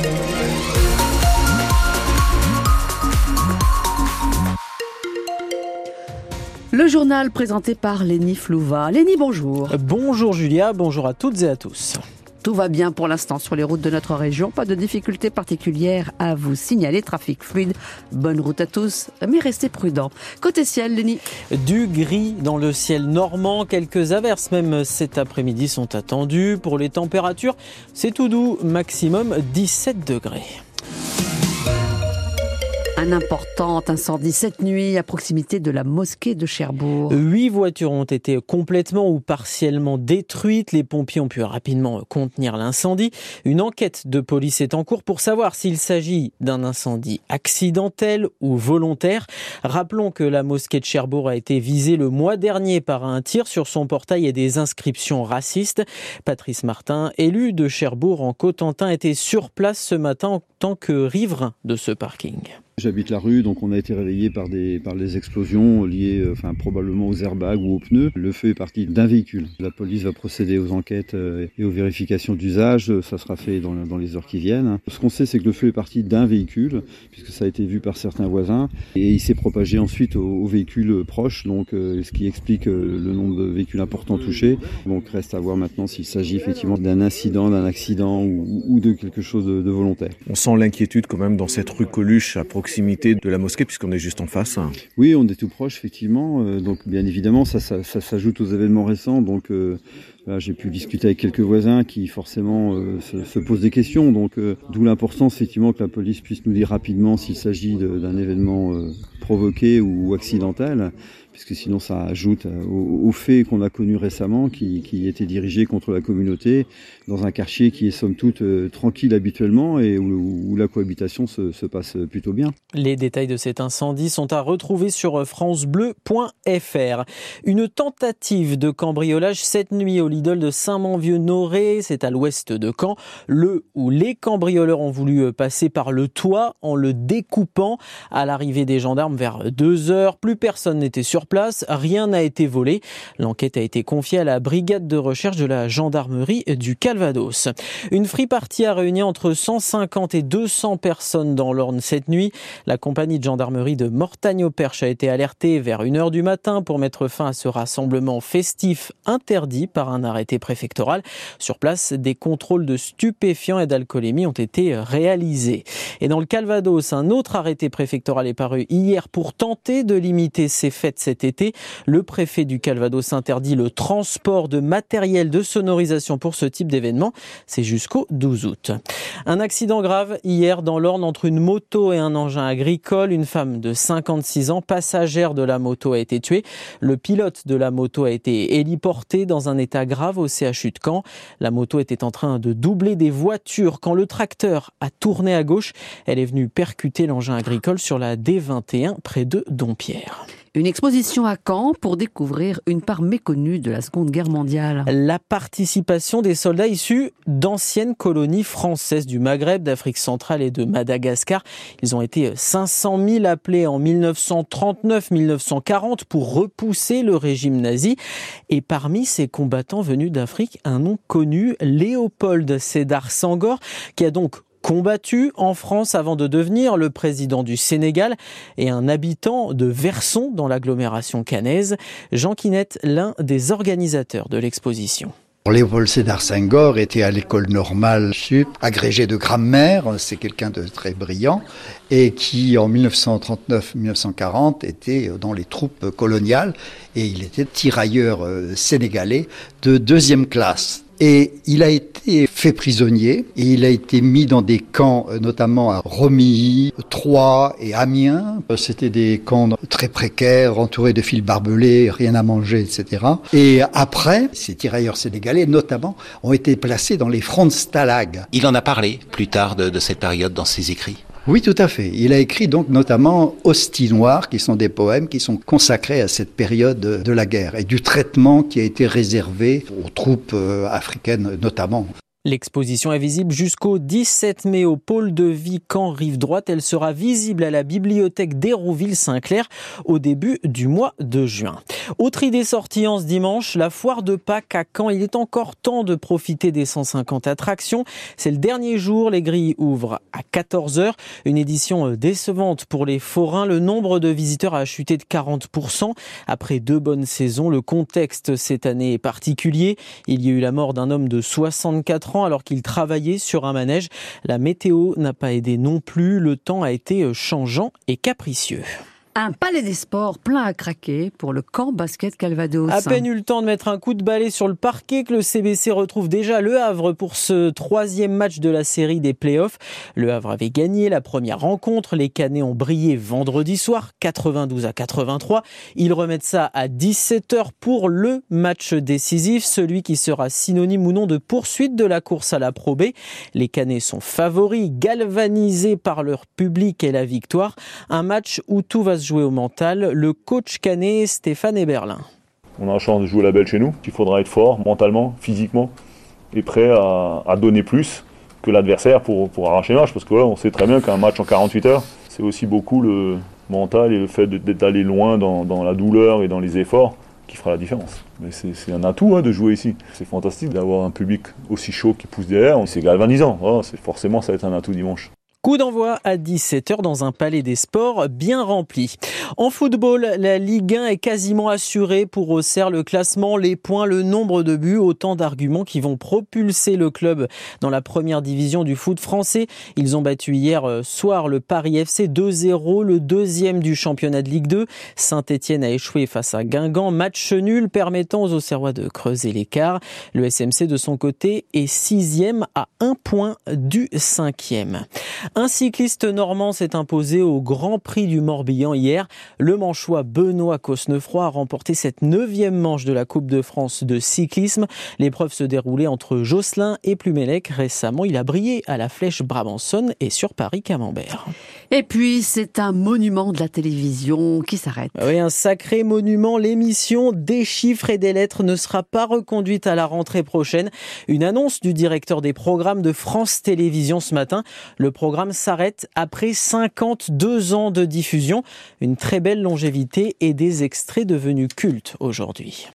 Le journal présenté par Lénie Flouva. Lénie, bonjour. Bonjour Julia, bonjour à toutes et à tous. Tout va bien pour l'instant sur les routes de notre région. Pas de difficultés particulières à vous signaler. Trafic fluide, bonne route à tous, mais restez prudents. Côté ciel, Lénie. Du gris dans le ciel normand. Quelques averses même cet après-midi sont attendues. Pour les températures, c'est tout doux, maximum 17 degrés. Un important incendie cette nuit à proximité de la mosquée de Cherbourg. 8 voitures ont été complètement ou partiellement détruites. Les pompiers ont pu rapidement contenir l'incendie. Une enquête de police est en cours pour savoir s'il s'agit d'un incendie accidentel ou volontaire. Rappelons que la mosquée de Cherbourg a été visée le mois dernier par un tir sur son portail et des inscriptions racistes. Patrice Martin, élu de Cherbourg en Cotentin, était sur place ce matin en tant que riverain de ce parking. J'habite la rue, donc on a été réveillé par les explosions liées probablement aux airbags ou aux pneus. Le feu est parti d'un véhicule. La police va procéder aux enquêtes et aux vérifications d'usage. Ça sera fait dans les heures qui viennent. Ce qu'on sait, c'est que le feu est parti d'un véhicule, puisque ça a été vu par certains voisins, et il s'est propagé ensuite aux véhicules proches, donc ce qui explique le nombre de véhicules importants touchés. Donc reste à voir maintenant s'il s'agit effectivement d'un incident, d'un accident ou de quelque chose de volontaire. On sent l'inquiétude quand même dans cette rue Coluche à proximité de la mosquée puisqu'on est juste en face. Oui, on est tout proche effectivement. Donc bien évidemment, ça s'ajoute aux événements récents. Donc là, j'ai pu discuter avec quelques voisins qui forcément se posent des questions. Donc d'où l'importance effectivement que la police puisse nous dire rapidement s'il s'agit d'un événement provoqué ou accidentel, puisque sinon ça ajoute aux faits qu'on a connus récemment qui étaient dirigés contre la communauté dans un quartier qui est somme toute tranquille habituellement et où la cohabitation se passe plutôt bien. Les détails de cet incendie sont à retrouver sur francebleu.fr. Une tentative de cambriolage cette nuit au Lidl de Saint-Manvieux-Noré, c'est à l'ouest de Caen. Le ou les cambrioleurs ont voulu passer par le toit en le découpant. À l'arrivée des gendarmes vers 2h, plus personne n'était sur place, rien n'a été volé. L'enquête a été confiée à la brigade de recherche de la gendarmerie du Calvados. Une free-party a réuni entre 150 et 200 personnes dans l'Orne cette nuit. La compagnie de gendarmerie de Mortagne-au-Perche a été alertée vers 1h du matin pour mettre fin à ce rassemblement festif interdit par un arrêté préfectoral. Sur place, des contrôles de stupéfiants et d'alcoolémie ont été réalisés. Et dans le Calvados, un autre arrêté préfectoral est paru hier pour tenter de limiter ces fêtes cet été. Le préfet du Calvados interdit le transport de matériel de sonorisation pour ce type d'événement. C'est jusqu'au 12 août. Un accident grave hier dans l'Orne entre une moto et un engin agricole. Une femme de 56 ans, passagère de la moto, a été tuée. Le pilote de la moto a été héliporté dans un état grave au CHU de Caen. La moto était en train de doubler des voitures quand le tracteur a tourné à gauche. Elle est venue percuter l'engin agricole sur la D21 près de Dompierre. Une exposition à Caen pour découvrir une part méconnue de la Seconde Guerre mondiale. La participation des soldats issus d'anciennes colonies françaises du Maghreb, d'Afrique centrale et de Madagascar. Ils ont été 500 000 appelés en 1939-1940 pour repousser le régime nazi. Et parmi ces combattants venus d'Afrique, un nom connu, Léopold Sédar Senghor, qui a donc combattu en France avant de devenir le président du Sénégal et un habitant de Verson dans l'agglomération caennaise. Jean Quinette, l'un des organisateurs de l'exposition. Léopold Sédar Senghor était à l'école normale sup, agrégé de grammaire, c'est quelqu'un de très brillant, et qui en 1939-1940 était dans les troupes coloniales, et il était tirailleur sénégalais de 2e classe. Et il a été fait prisonnier et il a été mis dans des camps, notamment à Romilly, Troyes et Amiens. C'était des camps très précaires, entourés de fils barbelés, rien à manger, etc. Et après, ces tirailleurs sénégalais, notamment, ont été placés dans les fronts de Stalag. Il en a parlé plus tard de cette période dans ses écrits. Oui, tout à fait. Il a écrit donc notamment Hosties noires, qui sont des poèmes qui sont consacrés à cette période de la guerre et du traitement qui a été réservé aux troupes africaines notamment. L'exposition est visible jusqu'au 17 mai au pôle de vie Caen Rive Droite. Elle sera visible à la bibliothèque d'Hérouville-Saint-Clair au début du mois de juin. Autre idée sortie en ce dimanche, la foire de Pâques à Caen. Il est encore temps de profiter des 150 attractions. C'est le dernier jour, les grilles ouvrent à 14h. Une édition décevante pour les forains. Le nombre de visiteurs a chuté de 40%. Après 2 bonnes saisons, le contexte cette année est particulier. Il y a eu la mort d'un homme de 64 ans alors qu'il travaillait sur un manège. La météo n'a pas aidé non plus. Le temps a été changeant et capricieux. Un palais des sports plein à craquer pour le Caen Basket Calvados. À peine eu le temps de mettre un coup de balai sur le parquet que le CBC retrouve déjà Le Havre pour ce 3e match de la série des playoffs. Le Havre avait gagné la première rencontre. Les Canets ont brillé vendredi soir, 92-83. Ils remettent ça à 17h pour le match décisif, celui qui sera synonyme ou non de poursuite de la course à la Pro B. Les Canets sont favoris, galvanisés par leur public et la victoire. Un match où tout va se jouer au mental. Le coach canet Stéphane Eberlin. On a la chance de jouer la belle chez nous. Il faudra être fort mentalement, physiquement et prêt à donner plus que l'adversaire pour arracher le match. Parce que voilà, on sait très bien qu'un match en 48 heures, c'est aussi beaucoup le mental et le fait d'être allé loin dans la douleur et dans les efforts qui fera la différence. Mais c'est un atout de jouer ici. C'est fantastique d'avoir un public aussi chaud qui pousse derrière. C'est galvanisant. Voilà, forcément, ça va être un atout dimanche. Coup d'envoi à 17h dans un palais des sports bien rempli. En football, la Ligue 1 est quasiment assurée pour Auxerre. Le classement, les points, le nombre de buts, autant d'arguments qui vont propulser le club dans la première division du foot français. Ils ont battu hier soir le Paris FC 2-0, le 2e du championnat de Ligue 2. Saint-Etienne a échoué face à Guingamp. Match nul permettant aux Auxerrois de creuser l'écart. Le SMC de son côté est 6e à 1 point du 5e. Un cycliste normand s'est imposé au Grand Prix du Morbihan hier. Le Manchois Benoît Cosnefroy a remporté cette 9e manche de la Coupe de France de cyclisme. L'épreuve se déroulait entre Josselin et Plumelec. Récemment, il a brillé à la Flèche Brabançonne et sur Paris-Camembert. Et puis, c'est un monument de la télévision qui s'arrête. Oui, un sacré monument. L'émission Des chiffres et des lettres ne sera pas reconduite à la rentrée prochaine. Une annonce du directeur des programmes de France Télévisions ce matin. Le programme s'arrête après 52 ans de diffusion. Une très belle longévité et des extraits devenus cultes aujourd'hui.